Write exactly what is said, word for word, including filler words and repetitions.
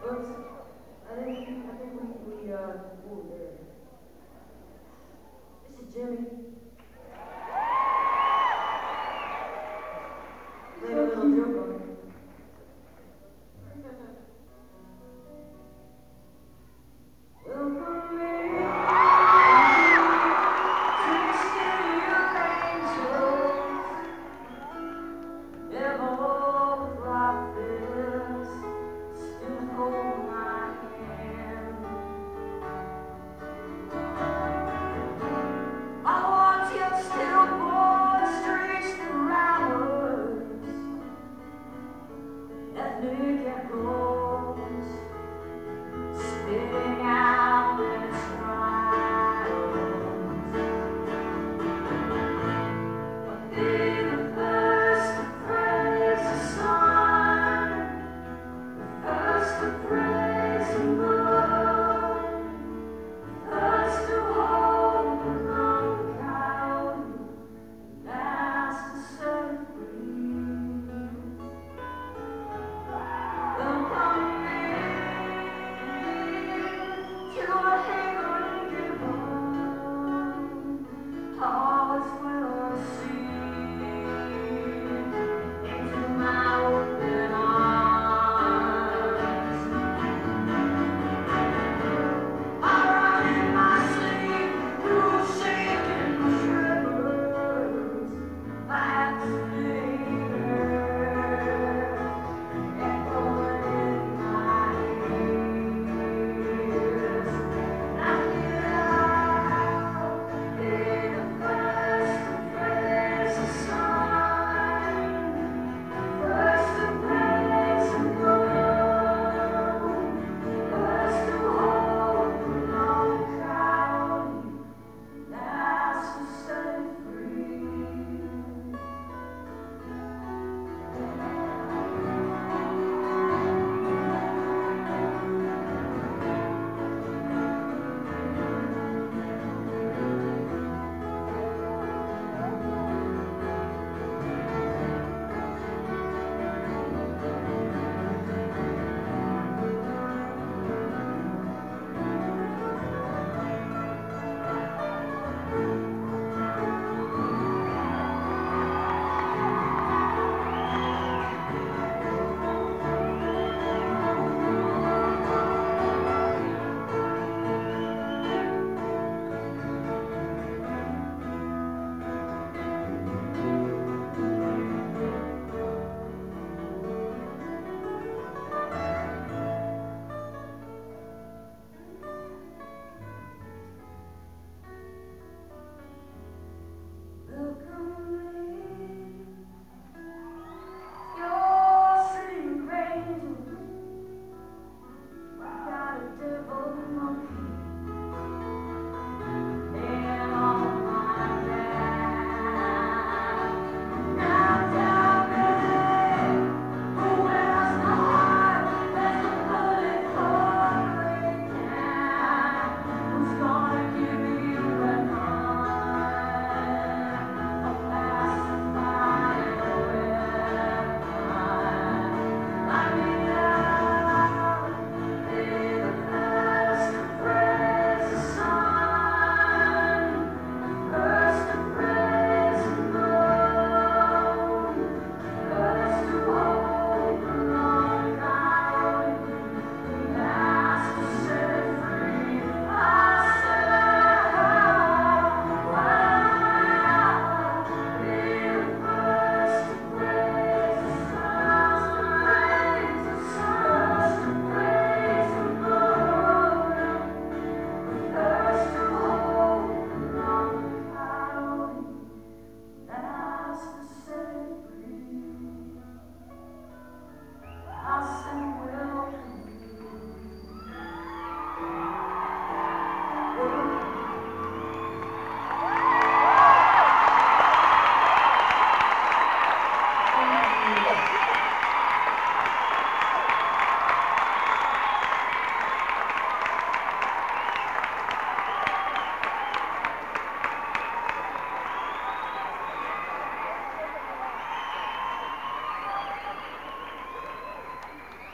Oops. I think, I think we, we, uh, ooh, there. This is Jimmy. Played a little joke on him. Welcome me to the city of angels. Never with prophets still hold my hand. I watch your still boy streets through hours, ethnic echoes spitting out its trials. But be the first to praise the sun, first to praise the moon, first to hold the long count, last to set free. Welcome me to a